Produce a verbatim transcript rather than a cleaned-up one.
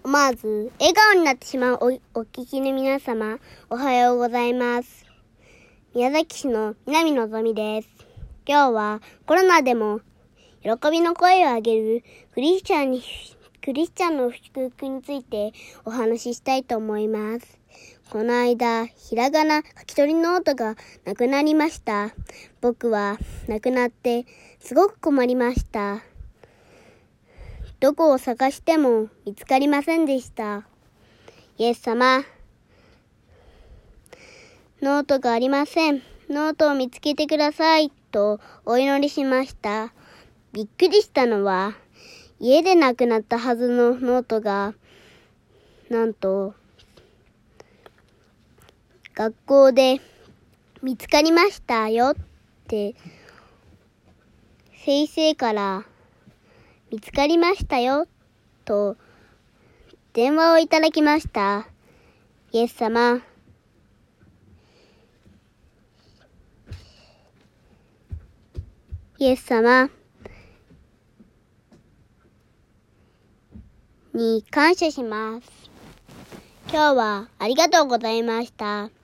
思わず笑顔になってしまう お, お聞きの皆様、おはようございます。宮崎市の南のぞみです。今日はコロナでも喜びの声を上げるクリスチャンにクリスチャンの祝福についてお話ししたいと思います。この間、ひらがな書き取りノートがなくなりました。僕はなくなってすごく困りました。どこを探しても見つかりませんでした。イエス様、ノートがありません。ノートを見つけてくださいとお祈りしました。びっくりしたのは、家でなくなったはずのノートが、なんと学校で見つかりましたよって先生から見つかりましたよと電話をいただきました。イエス様、イエス様に感謝します。今日はありがとうございました。